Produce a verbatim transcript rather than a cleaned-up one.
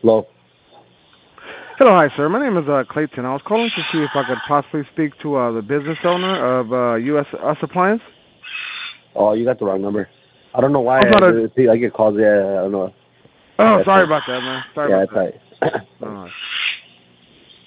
Hello. Hello, hi, sir. My name is uh, Clayton. I was calling to see if I could possibly speak to uh, the business owner of uh, U S Us Appliance. Oh, you got the wrong number. I don't know why Oh, it's I, not a. I get calls. Yeah, I don't know. Oh, That's sorry right. about that, man. Sorry Yeah, about that's that. right. No.